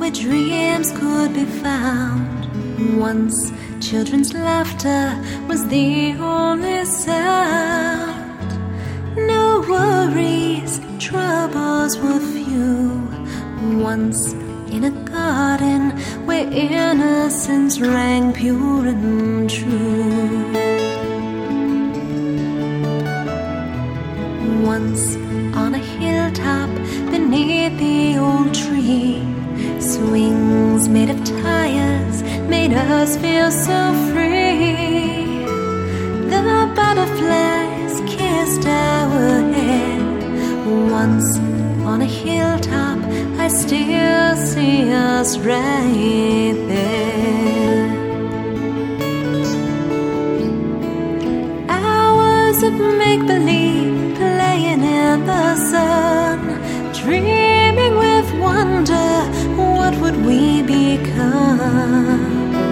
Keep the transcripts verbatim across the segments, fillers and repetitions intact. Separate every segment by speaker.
Speaker 1: where dreams could be found. Once children's laughter was the only sound. No worries, troubles were few. Once in a garden where innocence rang pure and true. Once on a hilltop beneath the old tree, swings made of tires made us feel so free. The butterflies kissed our head. Once on a hilltop, I still see us right there. Hours of make-believe playing in the sun, dreaming with wonder, what would we become?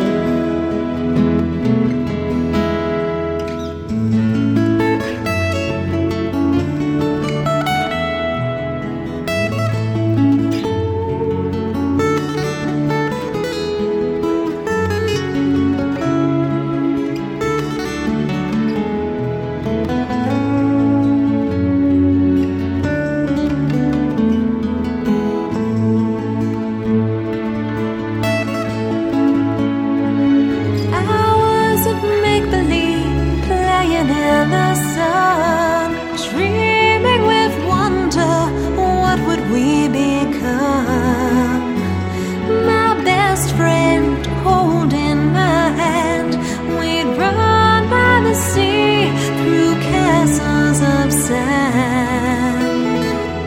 Speaker 1: In the sun, dreaming with wonder, what would we become? My best friend holding my hand, we'd run by the sea through castles of sand.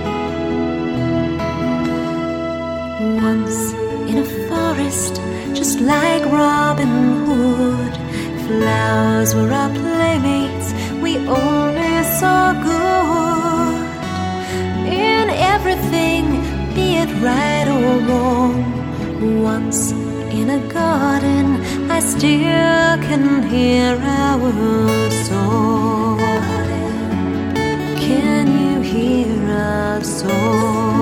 Speaker 1: Once in a forest, just like Robin Hood, flowers were our playmates, we only saw good in everything, be it right or wrong. Once in a garden, I still can hear our song. Can you hear our song?